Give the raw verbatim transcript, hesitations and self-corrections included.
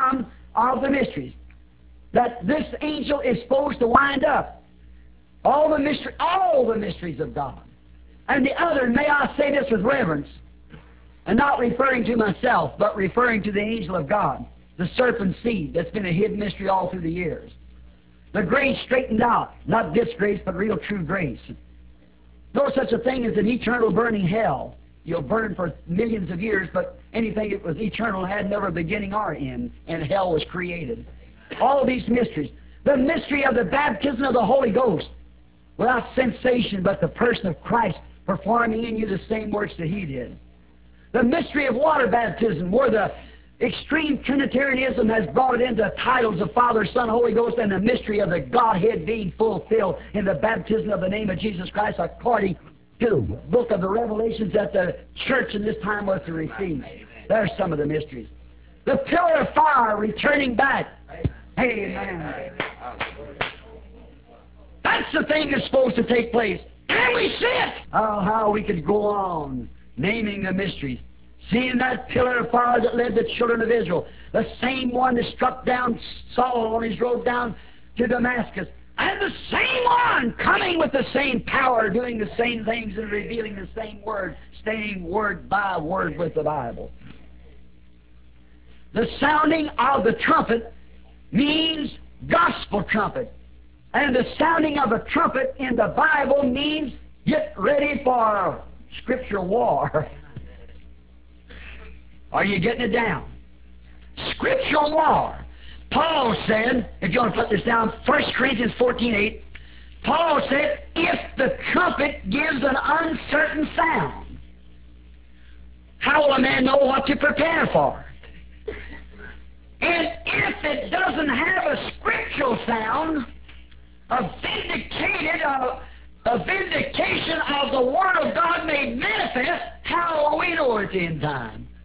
some of the mysteries that this angel is supposed to wind up. All the mystery, all the mysteries of God. And the other, may I say this with reverence, and not referring to myself, but referring to the angel of God, the serpent seed that's been a hidden mystery all through the years. The grace straightened out, not disgrace, but real true grace. No such a thing as an eternal burning hell. You'll burn for millions of years, but anything that was eternal had never a beginning or end, and hell was created. All these mysteries. The mystery of the baptism of the Holy Ghost, without sensation, but the person of Christ performing in you the same works that He did. The mystery of water baptism, where the extreme Trinitarianism has brought it into titles of Father, Son, Holy Ghost, and the mystery of the Godhead being fulfilled in the baptism of the name of Jesus Christ according to the book of the Revelations that the church in this time was to receive. There's some of the mysteries. The pillar of fire returning back. Amen. That's the thing that's supposed to take place. Can we see it? Oh, how we could go on naming the mysteries. Seeing that pillar of fire that led the children of Israel, the same one that struck down Saul on his road down to Damascus, and the same one coming with the same power, doing the same things and revealing the same word, staying word by word with the Bible. The sounding of the trumpet means gospel trumpet. And the sounding of a trumpet in the Bible means get ready for scriptural war. Are you getting it down? Scriptural war. Paul said, if you want to put this down, First Corinthians fourteen eight, Paul said, if the trumpet gives an uncertain sound, how will a man know what to prepare for? And if it doesn't have a scriptural sound, a vindicated, a, a vindication of the Word of God made manifest, how will we know it's in time?